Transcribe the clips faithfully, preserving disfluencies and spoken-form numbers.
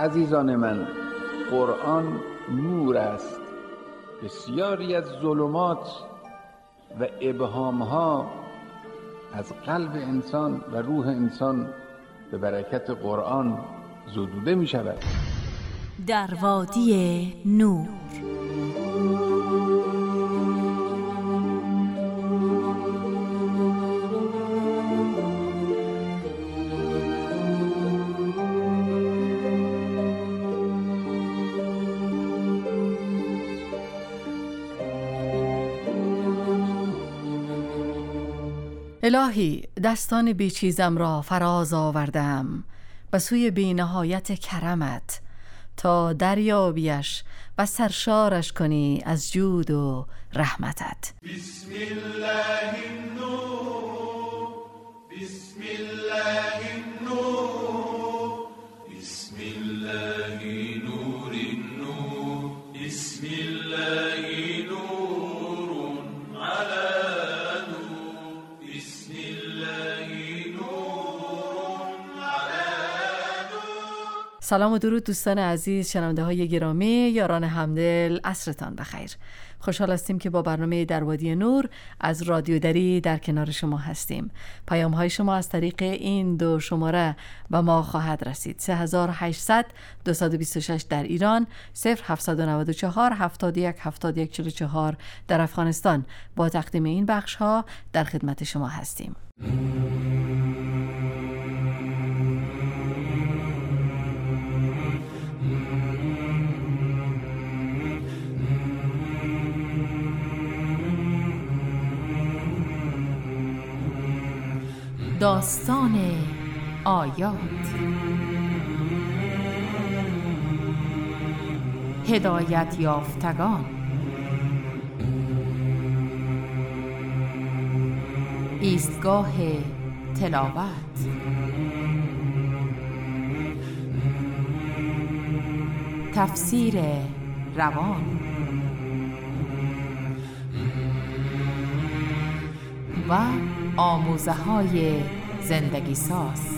عزیزان من، قرآن نور است. بسیاری از ظلمات و ابهامها از قلب انسان و روح انسان به برکت قرآن زدوده می شود. در وادی نور. الهی، دستان بیچیزم را فراز آوردم به سوی بی نهایت کرمت تا دریابیش و سرشارش کنی از جود و رحمتت. بسم الله النور، بسم الله النور، بسم الله نور النور، بسم الله نور على سلام و درود دوستان عزیز، شنونده های گرامی، یاران همدل، عصرتان بخیر. خوشحال هستیم که با برنامه در وادی نور از رادیو دری در کنار شما هستیم. پیام های شما از طریق این دو شماره به ما خواهد رسید: سه هزار و هشتصد دویست و بیست و شش در ایران، صفر هفتصد و نود و چهار هفتاد و یک هفتاد و یک چهل و چهار در افغانستان. با تقدیم این بخش ها در خدمت شما هستیم. داستان آیات. هدایت یافتگان. ایستگاه تلاوت. تفسیر روان و آموزه های زندگی ساز.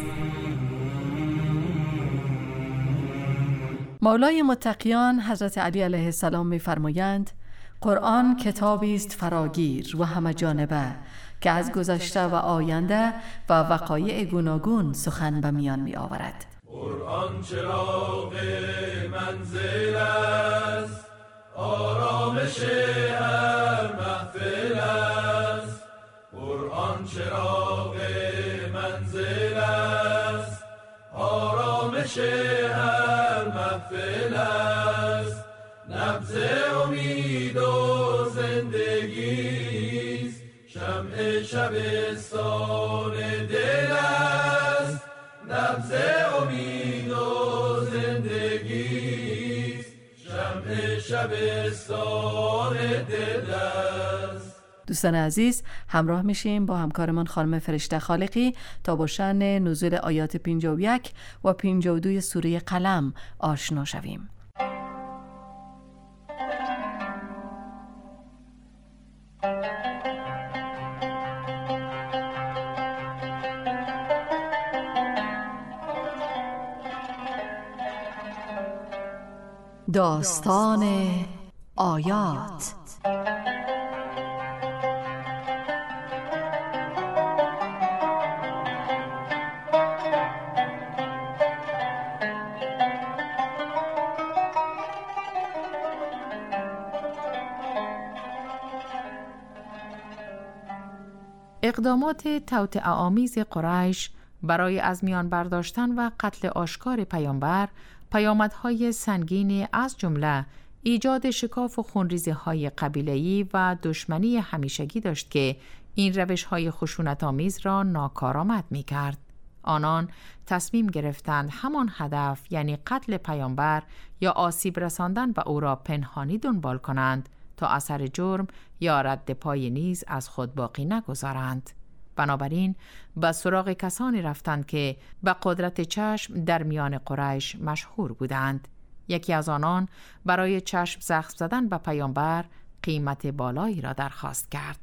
مولای متقیان حضرت علی علیه السلام می‌فرمایند: قرآن کتابی است فراگیر و همه جانبه که از گذشته و آینده و وقایع گوناگون سخن به میان می آورد. قرآن چراغ منزل است، آرامش هر محفل است. قرآن چراغ منزل است، آرامش هر محفل است. نبض امید و زندگی است، شمع شبستان دل است. نبض امید و زندگی است، شمع شبستان دل است. دوستان عزیز، همراه میشیم با همکارمان خانم فرشته خالقی تا با شأن نزول آیات پنجاه و یک و پنجاه و دو سوره قلم آشنا شویم. داستان آیات. اقدامات توطئه‌آمیز قریش برای از میان برداشتن و قتل آشکار پیامبر پیامدهای سنگینی از جمله ایجاد شکاف و خونریزی‌های قبیله‌ای و دشمنی همیشگی داشت که این روش‌های خشونت‌آمیز را ناکارآمد می‌کرد. آنان تصمیم گرفتند همان هدف، یعنی قتل پیامبر یا آسیب رساندن به او را پنهانی دنبال کنند تا اثر جرم یا رد پای نیز از خود باقی نگذارند. بنابراین به سراغ کسانی رفتند که به قدرت چشم در میان قریش مشهور بودند. یکی از آنان برای چشم زخم زدن به پیامبر قیمت بالایی را درخواست کرد.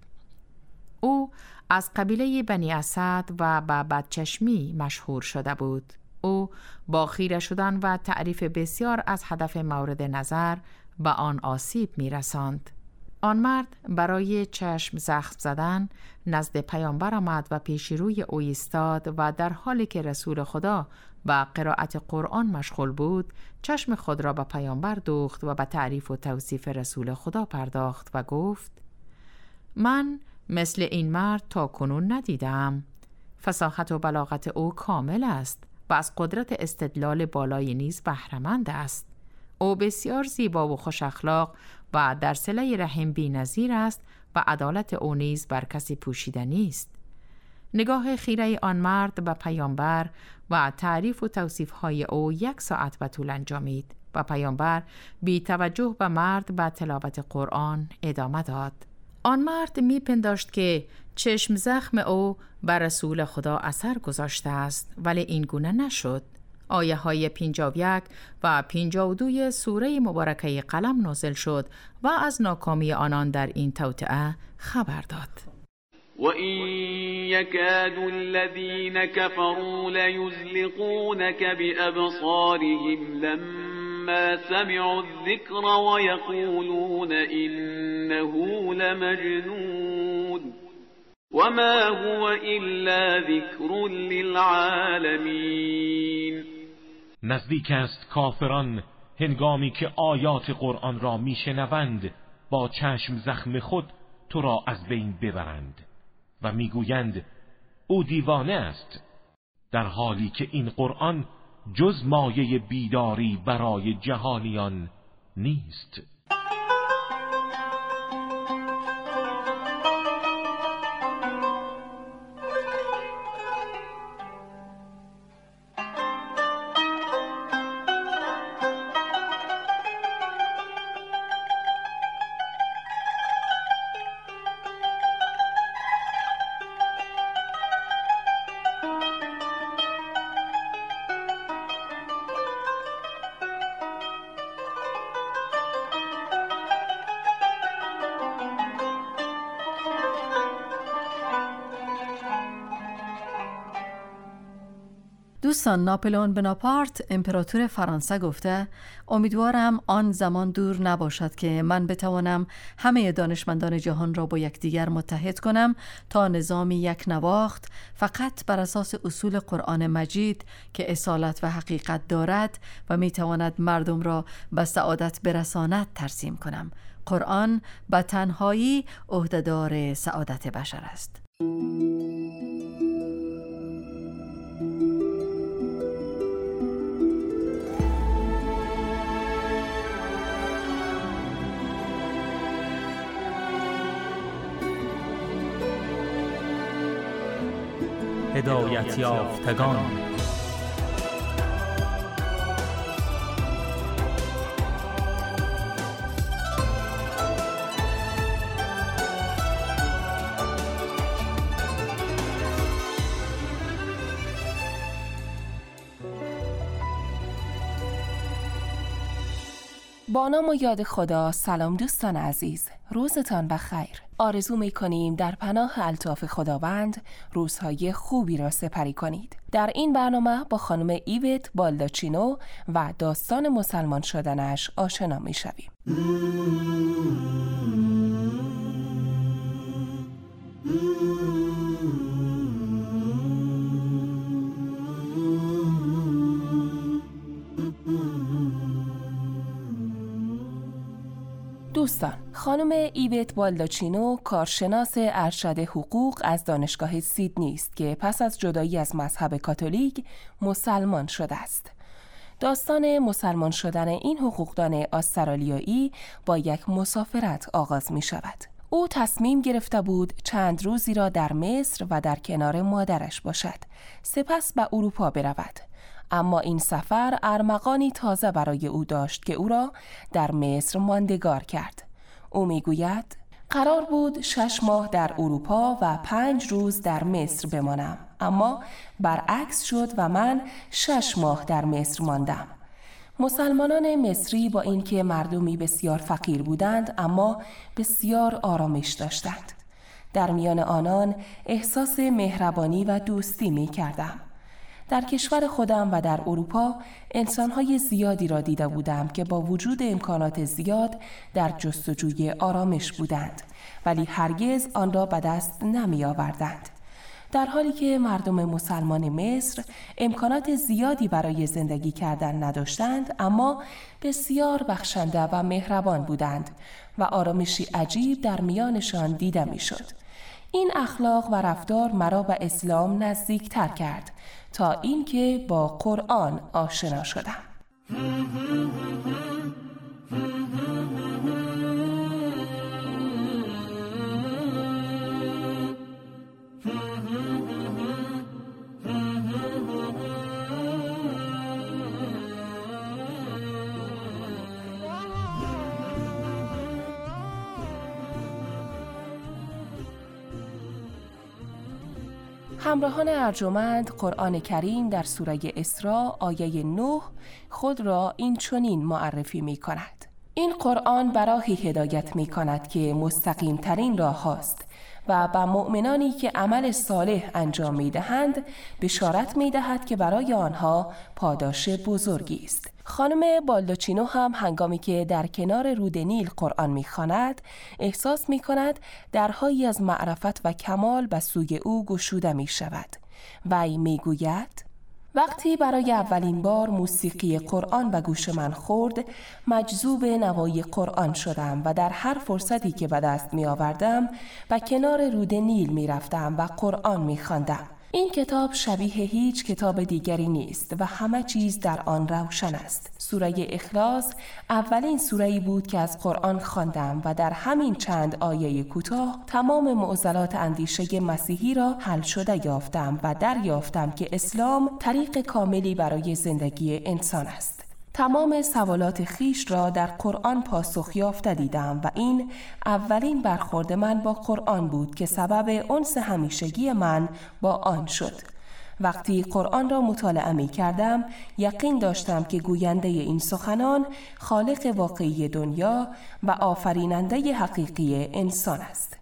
او از قبیله بنی اسد و به بدچشمی مشهور شده بود. او با خیره شدن و تعریف بسیار از هدف مورد نظر به آن آسیب می رساند. آن مرد برای چشم زخم زدن نزد پیامبر آمد و پیش روی او ایستاد و در حالی که رسول خدا با قرائت قرآن مشغول بود، چشم خود را به پیامبر دوخت و به تعریف و توصیف رسول خدا پرداخت و گفت: من مثل این مرد تا کنون ندیدم. فصاحت و بلاغت او کامل است و از قدرت استدلال بالایی نیز بهره‌مند است. او بسیار زیبا و خوش اخلاق و در صله رحم بی‌نظیر است و عدالت او نیز بر کسی پوشیده نیست. نگاه خیره آن مرد به پیامبر و تعریف و توصیف‌های او یک ساعت به طول انجامید و پیامبر بی توجه به مرد به تلاوت قرآن ادامه داد. آن مرد می پنداشت که چشم زخم او بر رسول خدا اثر گذاشته است، ولی این گونه نشد. آیه های پنجاه و یک و پنجاه و دو سوره مبارکه قلم نازل شد و از ناکامی آنان در این توطئه خبر داد. وَإِن يَكَادُ الَّذِينَ كَفَرُوا لَيُزْلِقُونَكَ بِأَبْصَارِهِمْ لَمَّا سَمِعُوا الذِّكْرَ وَيَقُولُونَ إِنَّهُ لَمَجْنُونٌ وَمَا هُوَ إِلَّا ذِكْرٌ لِلْعَالَمِينَ. نزدیک است کافران هنگامی که آیات قرآن را میشنوند با چشم زخم خود تو را از بین ببرند و میگویند او دیوانه است، در حالی که این قرآن جز مایه بیداری برای جهانیان نیست. دوستان، ناپلئون بناپارت امپراتور فرانسه گفته امیدوارم آن زمان دور نباشد که من بتوانم همه دانشمندان جهان را با یکدیگر متحد کنم تا نظامی یک نواخت فقط بر اساس اصول قرآن مجید که اصالت و حقیقت دارد و میتواند مردم را به سعادت برساند ترسیم کنم. قرآن به تنهایی عهده‌دار سعادت بشر است. هدایت یافتگان. با نام و یاد خدا. سلام دوستان عزیز، روزتان بخیر. آرزو می کنیم در پناه الطاف خداوند روزهای خوبی را سپری کنید. در این برنامه با خانم ایوت بالداچینو و داستان مسلمان شدنش آشنا می شویم. دوستان، خانم ایوت بالداچینو کارشناس ارشد حقوق از دانشگاه سیدنی است که پس از جدایی از مذهب کاتولیک مسلمان شده است. داستان مسلمان شدن این حقوقدان استرالیایی با یک مسافرت آغاز می شود. او تصمیم گرفته بود چند روزی را در مصر و در کنار مادرش باشد، سپس به اروپا برود. اما این سفر ارمغانی تازه برای او داشت که او را در مصر ماندگار کرد. او میگوید قرار بود شش ماه در اروپا و پنج روز در مصر بمانم، اما برعکس شد و من شش ماه در مصر ماندم. مسلمانان مصری با اینکه مردمی بسیار فقیر بودند اما بسیار آرامش داشتند. در میان آنان احساس مهربانی و دوستی می کردم. در کشور خودم و در اروپا انسان‌های زیادی را دیده بودم که با وجود امکانات زیاد در جستجوی آرامش بودند، ولی هرگز آن را به دست نمی آوردند. در حالی که مردم مسلمان مصر امکانات زیادی برای زندگی کردن نداشتند، اما بسیار بخشنده و مهربان بودند و آرامشی عجیب در میانشان دیده می شد. این اخلاق و رفتار مرا به اسلام نزدیکتر کرد تا اینکه با قرآن آشنا شدم. همراهان ارجمند، قرآن کریم در سوره اسراء آیه نه خود را این چنین معرفی می کند: این قرآن به راهی هدایت می کند که مستقیم ترین راه هاست و به مؤمنانی که عمل صالح انجام می دهند بشارت می دهد که برای آنها پاداش بزرگی است. خانم بالداچینو هم هنگامی که در کنار رود نیل قرآن می‌خواند، احساس می‌کند درهایی از معرفت و کمال به سوی او گشوده می‌شود. وی می‌گوید: وقتی برای اولین بار موسیقی قرآن به گوش من خورد، مجذوب نوای قرآن شدم و در هر فرصتی که به دست می‌آوردم به کنار رود نیل می‌رفتم و قرآن می‌خواندم. این کتاب شبیه هیچ کتاب دیگری نیست و همه چیز در آن روشن است. سوره اخلاص اولین سوره‌ای بود که از قرآن خواندم و در همین چند آیه کوتاه تمام معضلات اندیشه مسیحی را حل شده یافتم و دریافتم که اسلام طریق کاملی برای زندگی انسان است. تمام سوالات خیش را در قرآن پاسخ یافته دیدم و این اولین برخورد من با قرآن بود که سبب انس همیشگی من با آن شد. وقتی قرآن را مطالعه می کردم، یقین داشتم که گوینده این سخنان خالق واقعی دنیا و آفریننده حقیقی انسان است.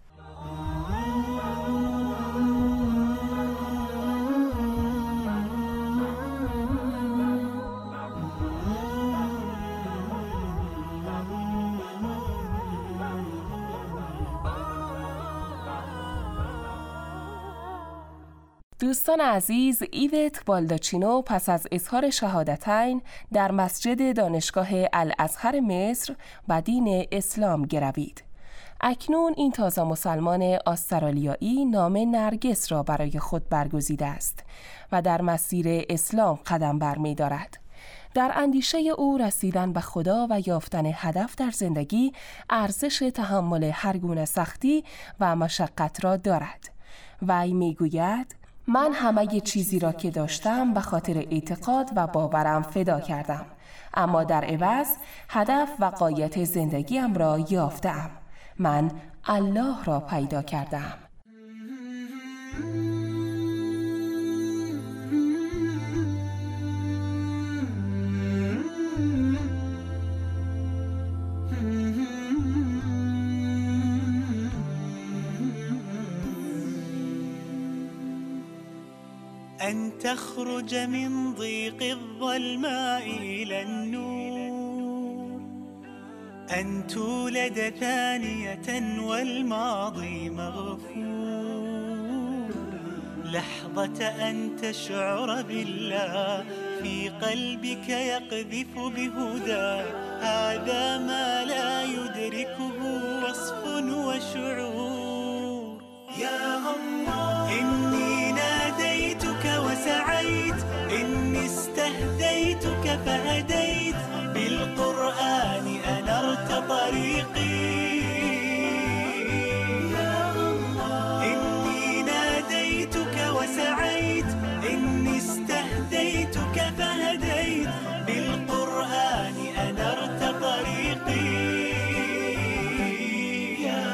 دوستان عزیز، ایوت بالداچینو پس از اظهار شهادتین در مسجد دانشگاه الازهر مصر به دین اسلام گروید. اکنون این تازه مسلمان استرالیایی نام نرگس را برای خود برگزیده است و در مسیر اسلام قدم برمی دارد. در اندیشه او رسیدن به خدا و یافتن هدف در زندگی ارزش تحمل هر گونه سختی و مشقت را دارد. وی میگوید: من همه چیزی را که داشتم به خاطر اعتقاد و باورم فدا کردم، اما در عوض هدف و غایت زندگیم را یافتم. من الله را پیدا کردم. أن تخرج من ضيق الظلماء إلى النور، أن تولد ثانية والماضي مغفور، لحظة أن تشعر بالله في قلبك يقذف بهدى، هذا ما لا يدركه وصف وشعور. يا الله إني ناديتك وسعيت، إني استهديتك فهديت، بالقرآن أنرت طريقي. يا الله إني ناديتك وسعيت، إني استهديتك فهديت، بالقرآن أنرت طريقي. يا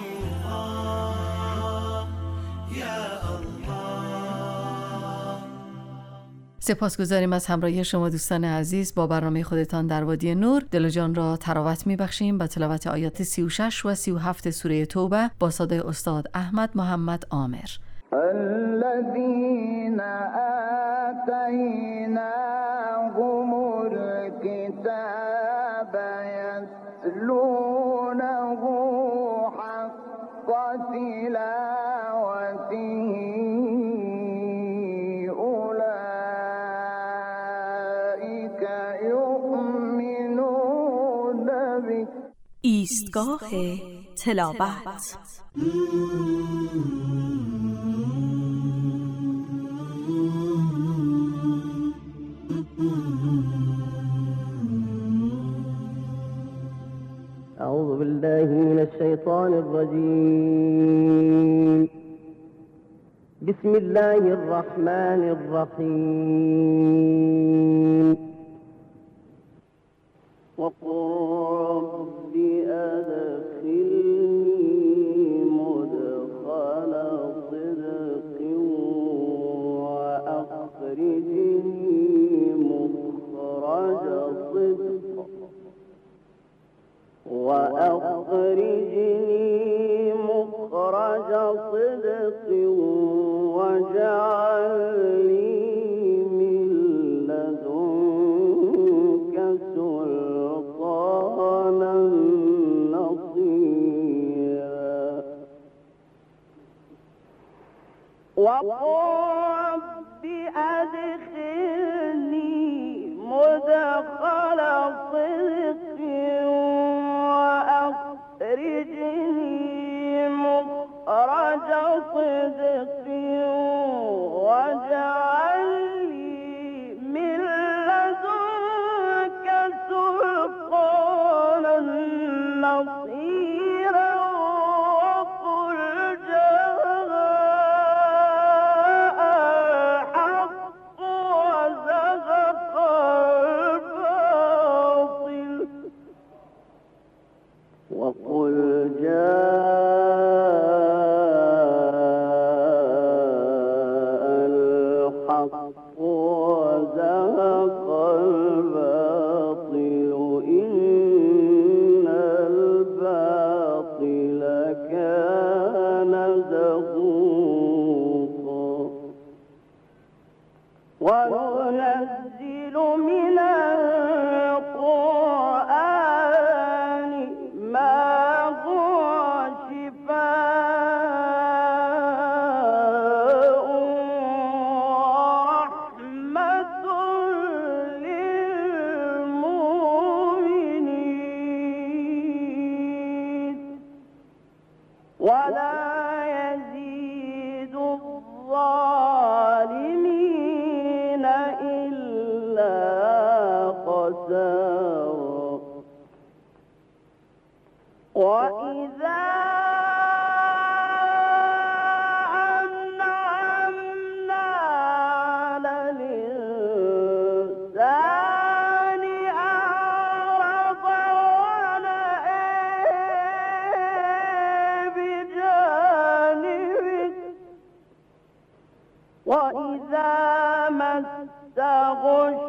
الله يا سپاسگزاریم از همراهی شما دوستان عزیز با برنامه خودتان در وادی نور. دل و جان را تراوت می‌بخشیم با تلاوت آیات سی و شش و سی و هفت سوره توبه با صدای استاد احمد محمد عامر. الذين آتيناهم الكتاب يتلونه حق تلاوته أولئك يؤمنون به. ایستگاه تلاوت. أعوذ بالله من الشيطان الرجيم. بسم الله الرحمن الرحيم. وقل رب أدخلني مدخل صدق وأخرجني مخرج صدق وأخرجني مخرج صدق واجعل لي من لدنك سلطانا نصيرا. وقل رب أدخلني مدخل صدق وأخرجني مخرج صدق واجعل لي من لدنك سلطانا نصيرا. وقل جاء الحق وزهق الباطل وقل جاء الحق وزهق الباطل إن الباطل كان زهوقا. وننزل من القرآن ما هو شفاء ورحمة للمؤمنين ولا يزيد الظالمين إلا خسارا. وإذا أنعمنا على الإنسان أعرض ونأى بجانبه وإذا مسه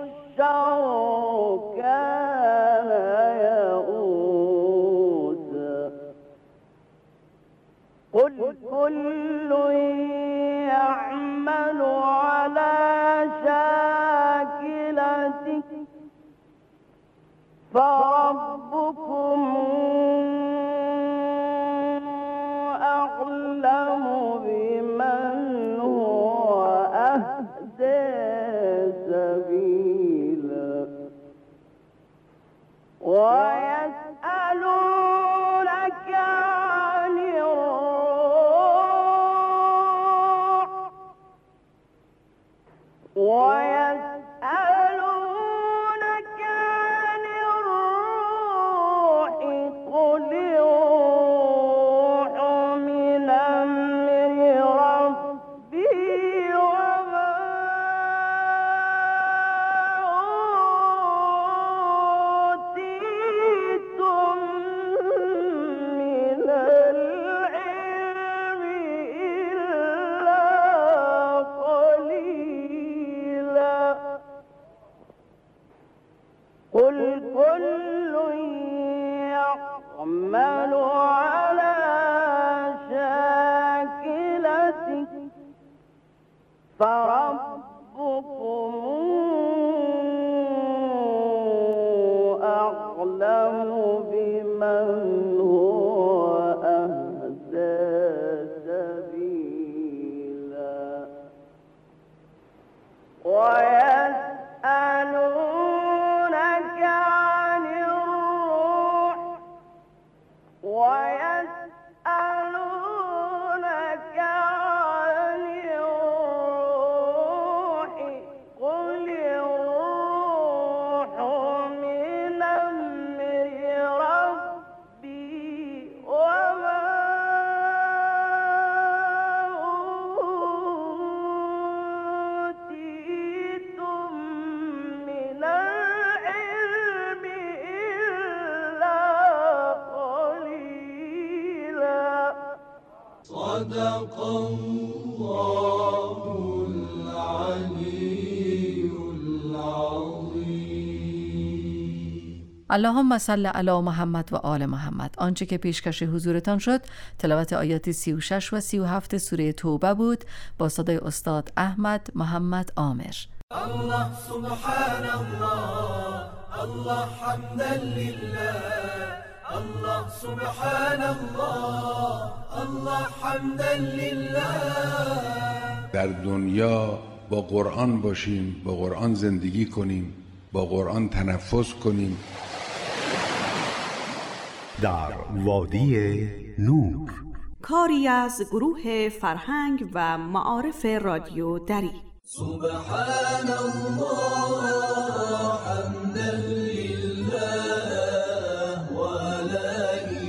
الشر كان يئوسا. قل كل يعمل على شاكلته فربكم أعلم بمن هو أهدى سبيلا. ويسألونك عن الروح ويسألونك عن الروح قل الروح من أمر ربي وما أوتيتم من العلم إلا قليلا. من هو أهدى سبيلا ويسألونك عن الروح ويسألونك عن الروح قل الروح من أمر ربي وما أوتيتم من العلم إلا قليلا صدق الله العلي العظيم. اللهم صل علی محمد و آل محمد. آنچه که پیشکش حضورتان شد تلاوت آیات سی و شش و سی و هفت سوره توبه بود با صدای استاد احمد محمد عامر. الله سبحان الله الله حمدا لله الله سبحان الله الله حمدا لله. در دنیا با قرآن باشیم، با قرآن زندگی کنیم، با قرآن تنفس کنیم. در وادی نور، کاری از گروه فرهنگ و معارف رادیو دری. سبحان الله حمدا لله ولا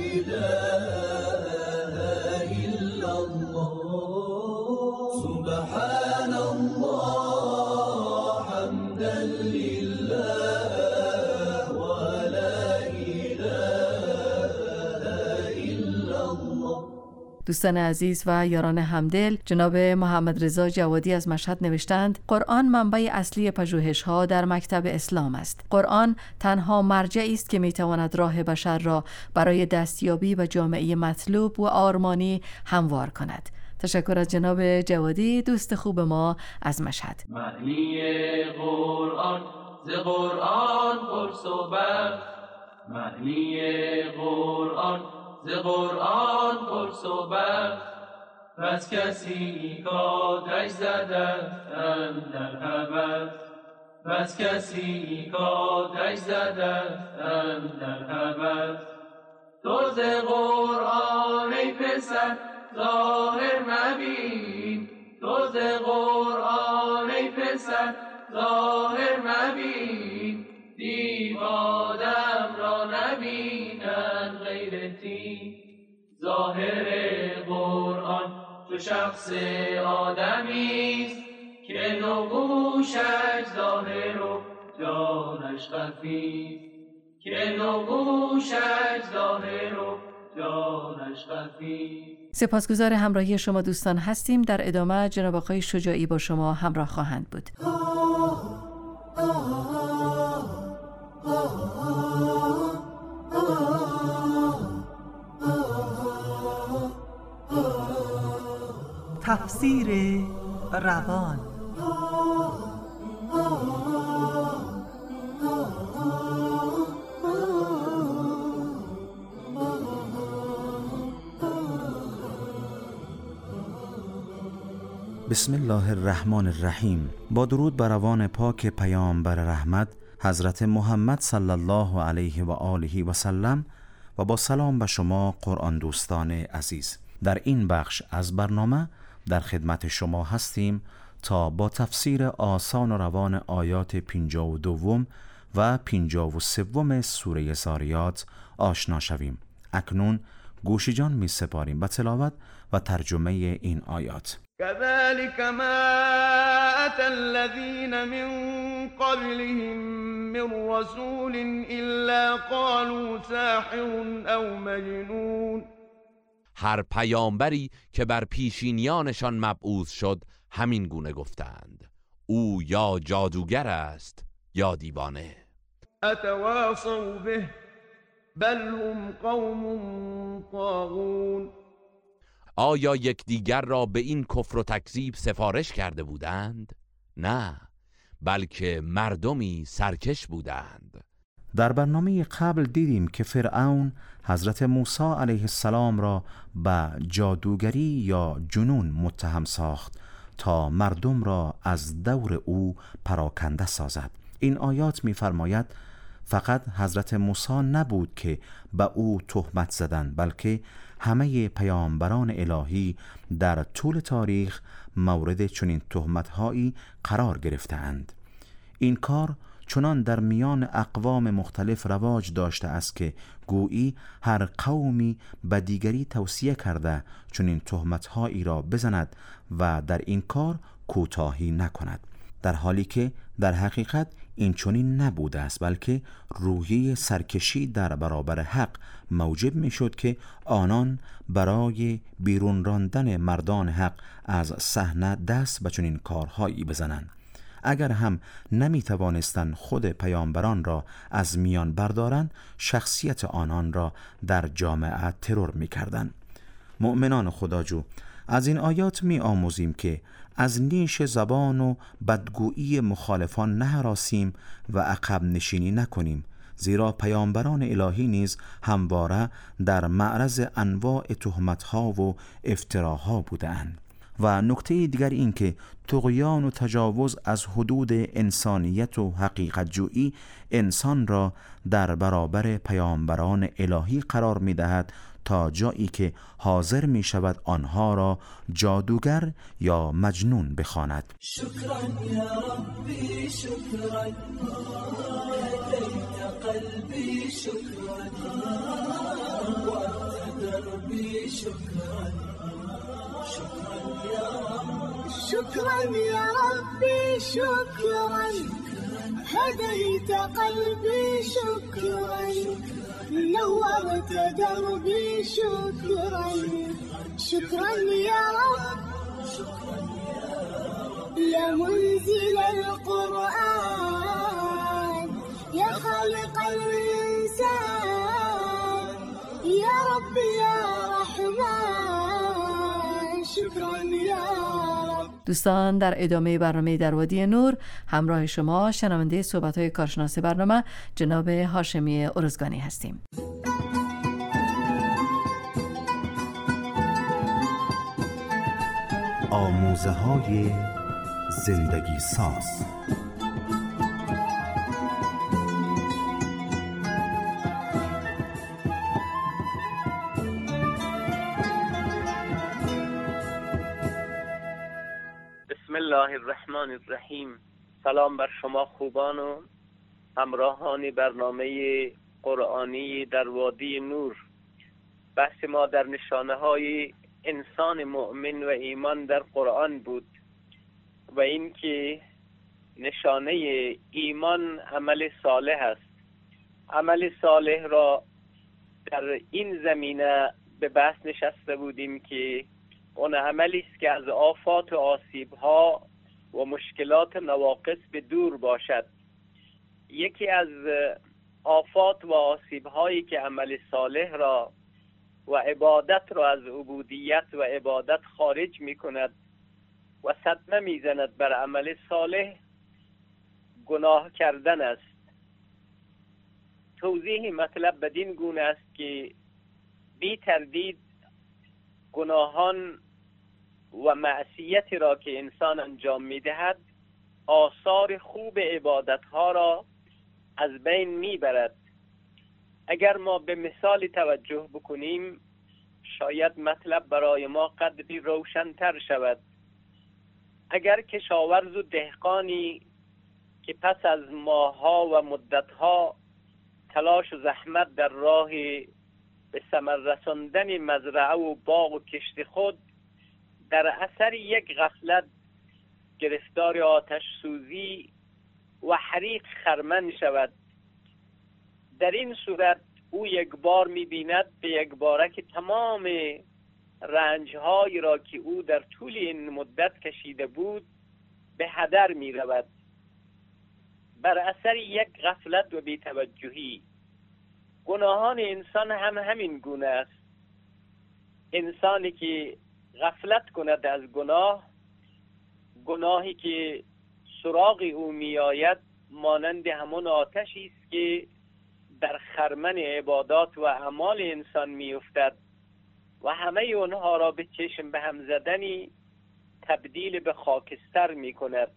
إله إلا الله. سبحان الله حمدا لله ولا إله إلا الله. دوستان عزیز و یاران همدل، جناب محمد رضا جوادی از مشهد نوشتند: قرآن منبع اصلی پژوهش‌ها در مکتب اسلام است. قرآن تنها مرجعی است که می‌تواند راه بشر را برای دستیابی به جامعه مطلوب و آرمانی هموار کند. تشکر از جناب جوادی، دوست خوب ما از مشهد. معنی قرآن ز قرآن پرس و بخش، معنی قرآن ز قرآن پرس و بخش. پس کسی کاتش زدن اندر هوس، پس کسی کاتش زدن اندر هوس. تو ز قرآن ای پسر ظاهر مبین، تو ز قرآن ای پسر ظاهر مبین. دیو آدم را نبینند غیرتی، ظاهر قرآن چو شخص آدمیست که نگوشش ظاهر و جانش خفیست، که نگوشش ظاهر و جانش خفیست. سپاسگزار همراهی شما دوستان هستیم. در ادامه جناب آقای شجاعی با شما همراه خواهند بود. تفسیر روان. بسم الله الرحمن الرحیم. با درود بر روان پاک پیامبر رحمت حضرت محمد صلی الله علیه و آله و سلم و با سلام به شما قرآن دوستان عزیز. در این بخش از برنامه در خدمت شما هستیم تا با تفسیر آسان و روان آیات پنجاه و دوم و پنجاه و سوم سوره زاریات آشنا شویم. اکنون گوش جان می سپاریم به تلاوت و ترجمه این آیات. كذلك ما أتى الذين من قبلهم من رسول إلا قالوا ساحر أو مجنون. هر پیامبری که بر پیشینیانشان مبعوث شد همین گونه گفتند: او یا جادوگر است یا دیوانه. أتواصوا به بل هم قوم طاغون. آیا یکدیگر را به این کفر و تکذیب سفارش کرده بودند؟ نه، بلکه مردمی سرکش بودند. در برنامه قبل دیدیم که فرعون حضرت موسی علیه السلام را به جادوگری یا جنون متهم ساخت تا مردم را از دور او پراکنده سازد. این آیات می‌فرماید فقط حضرت موسی نبود که به او تهمت زدند، بلکه همه پیامبران الهی در طول تاریخ مورد چنین تهمت‌هایی قرار گرفته‌اند. این کار چنان در میان اقوام مختلف رواج داشته است که گویی هر قومی به دیگری توصیه کرده چنین تهمت‌هایی را بزند و در این کار کوتاهی نکند، در حالی که در حقیقت این چنین نبوده است، بلکه روحیه سرکشی در برابر حق موجب می شد که آنان برای بیرون راندن مردان حق از صحنه دست به چنین کارهایی بزنند. اگر هم نمی توانستند خود پیامبران را از میان بردارند، شخصیت آنان را در جامعه ترور می کردند. مؤمنان خداجو، از این آیات می آموزیم که از نیش زبان و بدگویی مخالفان نهراسیم و عقب نشینی نکنیم، زیرا پیامبران الهی نیز همواره در معرض انواع تهمت‌ها و افتراها بودند. و نکته دیگر این که طغیان و تجاوز از حدود انسانیت و حقیقت جویی انسان را در برابر پیامبران الهی قرار می دهد تا جایی که حاضر می شود آنها را جادوگر یا مجنون بخواند. شکرا یا ربی شکرا هدیت قلبی شکرا وارد دربی شکرا شكرا يا ربي شكرا هديت قلبي شكرا نورت دربي شكرا شكرا يا رب يا منزل القرآن يا خالق الإنسان يا رب يا رحمن شكرا يا دوستان، در ادامه برنامه در وادی نور همراه شما شنونده صحبت‌های کارشناس برنامه جناب هاشمی ارزگانی هستیم. آموزه‌های زندگی ساز. بسم الله الرحمن الرحیم. سلام بر شما خوبان و همراهان برنامه قرآنی در وادی نور. بحث ما در نشانه های انسان مؤمن و ایمان در قرآن بود و این که نشانه ایمان عمل صالح است. عمل صالح را در این زمینه به بحث نشسته بودیم که اون عملی است که از آفات و آسیب‌ها و مشکلات نواقص به دور باشد. یکی از آفات و آسیب‌هایی که عمل صالح را و عبادت را از عبودیت و عبادت خارج می‌کند و صدمه می‌زند بر عمل صالح، گناه کردن است. توضیح مطلب بدین گونه است که بی تردید گناهان و معصیتی را که انسان انجام می‌دهد آثار خوب عبادت‌ها را از بین می‌برد. اگر ما به مثال توجه بکنیم شاید مطلب برای ما قدری روشن‌تر شود. اگر کشاورز و دهقانی که پس از ماه‌ها و مدت‌ها تلاش و زحمت در راه به ثمر رساندن مزرعه و باغ و کشت خود در اثر یک غفلت گرفتار آتش سوزی و حریق خرمن شود، در این صورت او یک بار می‌بیند به یک باره که تمام رنج‌هایی را که او در طول این مدت کشیده بود به هدر می‌رود بر اثر یک غفلت و بی‌توجهی. گناهان انسان هم همین گونه است. انسانی که غفلت کند از گناه، گناهی که سراغ او می آید مانند همون آتشی است که در خرمن عبادات و اعمال انسان میافتد و همه اونها را به چشم به هم زدنی تبدیل به خاکستر می کند.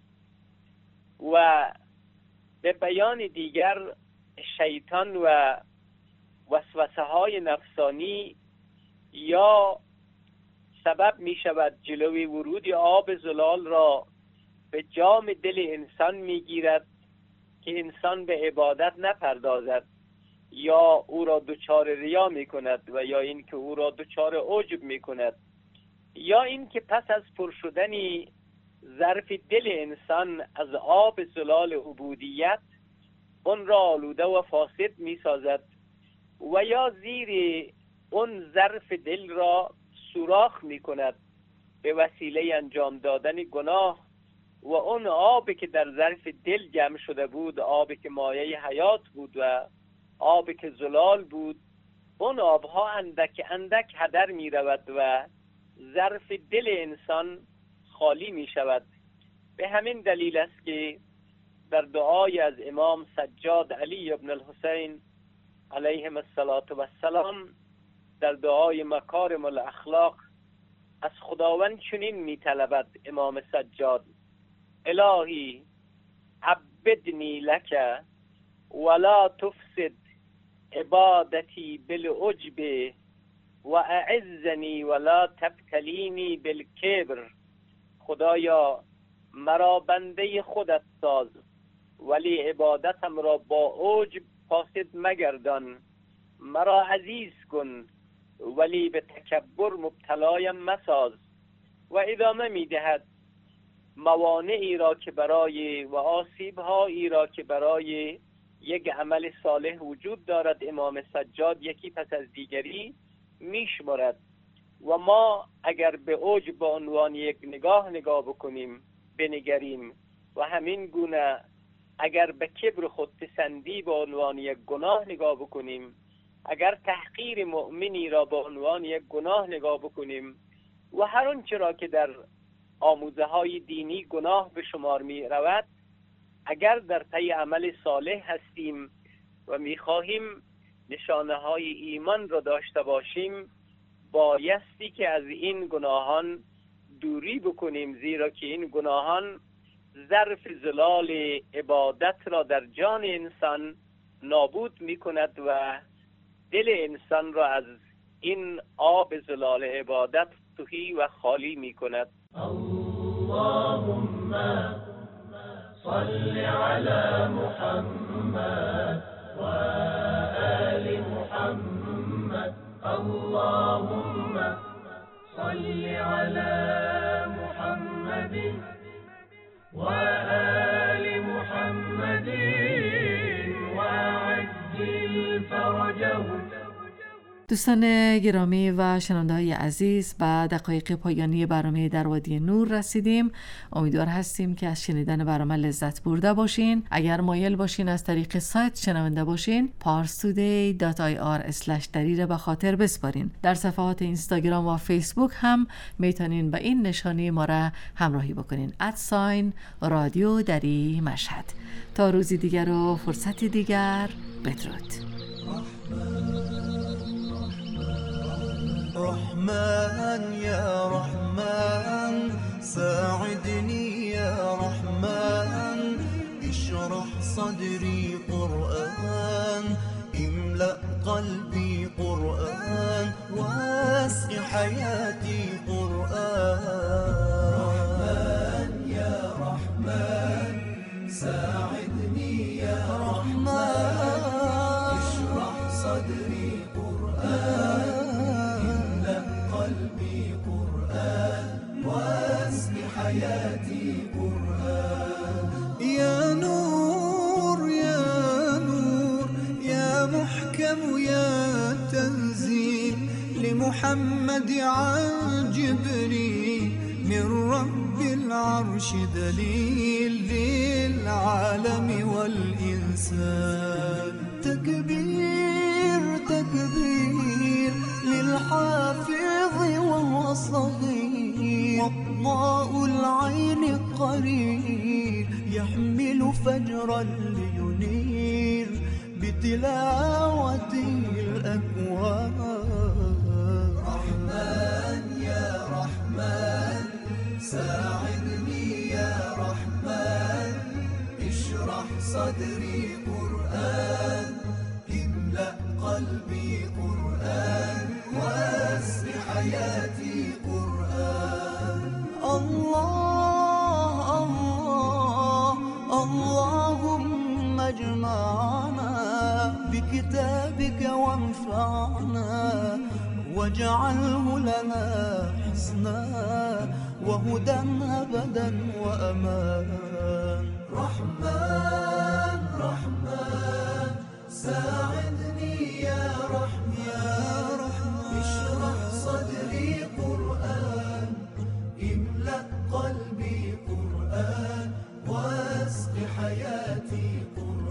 و به بیان دیگر شیطان و وسوسه های نفسانی یا سبب می شود جلوی ورود آب زلال را به جام دل انسان می گیرد که انسان به عبادت نپردازد، یا او را دچار ریا می کند و یا این که او را دچار عجب می کند، یا این که پس از پر شدنی ظرف دل انسان از آب زلال عبودیت اون را آلوده و فاسد می سازد، و یا زیر اون ظرف دل را سوراخ می کند به وسیله انجام دادن گناه، و اون آبی که در ظرف دل جمع شده بود، آبی که مایه حیات بود و آبی که زلال بود، اون آبها اندک اندک هدر می رود و ظرف دل انسان خالی می شود. به همین دلیل است که در دعای از امام سجاد علی ابن الحسین علیهم السلام در دعای مکارم الاخلاق از خداوند چنین می طلبد امام سجاد: الهی عبدنی لک ولا تفسد عبادتی بالعجب و اعزنی ولا تبتلینی بالکبر. خدایا مرا بنده خودت ساز ولی عبادتم را با عجب فاسد مگردان، مرا عزیز کن ولی به تکبر مبتلایم مساز. و ادامه می دهد: موانعی را که برای و آسیب‌هایی را که برای یک عمل صالح وجود دارد امام سجاد یکی پس از دیگری میشمرد، و ما اگر به عجب به عنوان یک نگاه نگاه بکنیم بنگریم و همین گونه اگر به کبر خودپسندی به عنوان یک گناه نگاه بکنیم، اگر تحقیر مؤمنی را به عنوان یک گناه نگاه بکنیم و هر آنچه را که در آموزه های دینی گناه به شمار می رود، اگر در پی عمل صالح هستیم و می خواهیم نشانه های ایمان را داشته باشیم، بایستی که از این گناهان دوری بکنیم، زیرا که این گناهان ظرف زلال عبادت را در جان انسان نابود می کند و دل انسان را از این آب زلال عبادت تهی و خالی می کند. اللهم صل على محمد و آل محمد. اللهم صل على محمد و آل محمد و عجل فرجهم. دوستان گرامی و شنونده های عزیز، به دقایق پایانی برنامه در وادی نور رسیدیم. امیدوار هستیم که از شنیدن برنامه لذت برده باشین. اگر مایل باشین از طریق سایت شنونده باشین، parstoday دات آی آر اسلش دری را به خاطر بسپارین. در صفحات اینستاگرام و فیسبوک هم میتونین به این نشانی ما را همراهی بکنین: ادساین رادیو دری مشهد. تا روزی دیگر و فرصتی دیگر، بدرود. رحمن يا رحمن ساعدني يا رحمن اشرح صدري قرآن املأ قلبي قرآن واسع حياتي قرآن. رحمن يا رحمن ساعدني يا رحمن اشرح صدري قرآن حياتي قرآن. يا نور يا نور يا محكم يا تنزيل لمحمد عن جبريل من رب العرش دليل للعالم والإنسان. تكبير تكبير للحافظ وهو صغير، وضاء العين قرير يحمل فجرا لينير بتلاوة الأكوان. رحمن يا رحمن ساعدني يا رحمن، اشرح صدري قرآن، املأ قلبي قرآن، واسع حياتي قرآن. الله الله اللهم اجمعنا بكتابك وانفعنا، واجعله لنا حسنا وهدى أبدا وأمان. رحمن رحمن ساعدني يا رحمن، اشرح صدري قرآن، املأ قلبي قرآن، واسق حياتي قرآن.